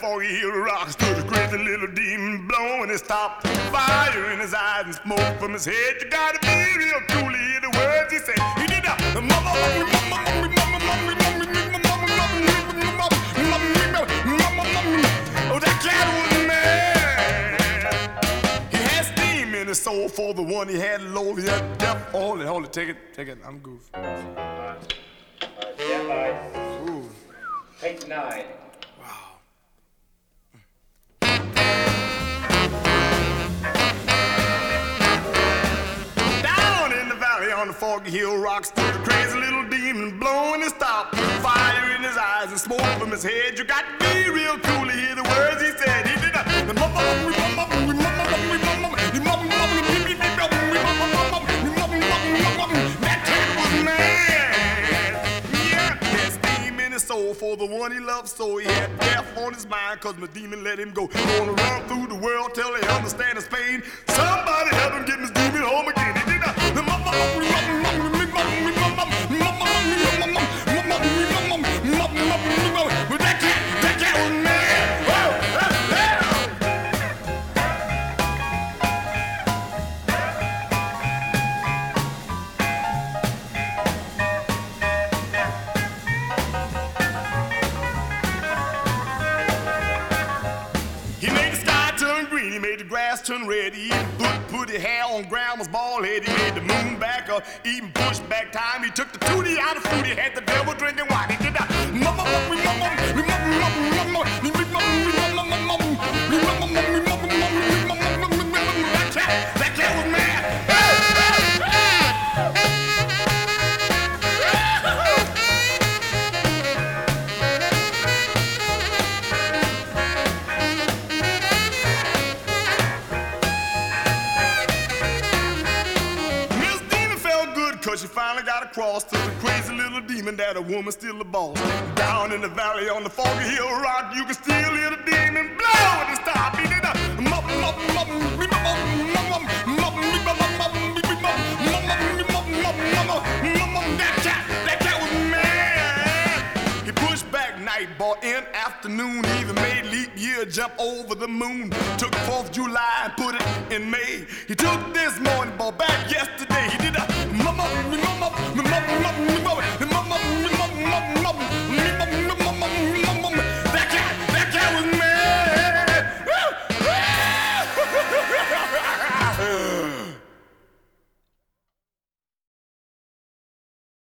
foggy hill rock stood a crazy little demon blowing his top, fire in his eyes and smoke from his head. You gotta be real cool to hear the words he said. He did that. Oh, that cat was mad. He had steam in his soul for the one he had low. He had death. Hold it, take it. I'm goofy. Stand by. Ooh. Take 9. On the foggy hill rock stood a crazy little demon blowing his top, fire in his eyes and smoke from his head. You got to be real cool to hear the words he said. He did that. That cat was mad. Yeah, he had steam in his soul for the one he loved, so he had death on his mind, cause my demon let him go. Gonna run through the world till he understand his pain. Somebody help him get his demon home again. He did that. That cat was mad. He made the sky turn green, he made the grass turn red. He even put the hair on grandma's bald head. He made the moon back up, even pushed back time. He took the tootie out of food, he had the devil drinking wine. He did that. That cat was mad. Miss Demon felt good cause she finally got across to the crazy little demon that a woman's still the boss. Down in the valley on the foggy hill rock, you can still hear the demon blow and stop. He did that. That cat was mad. He pushed back night, brought in afternoon. He even made leap year jump over the moon. Took 4th of July and put it in May. He took this morning, brought back yesterday. He did that.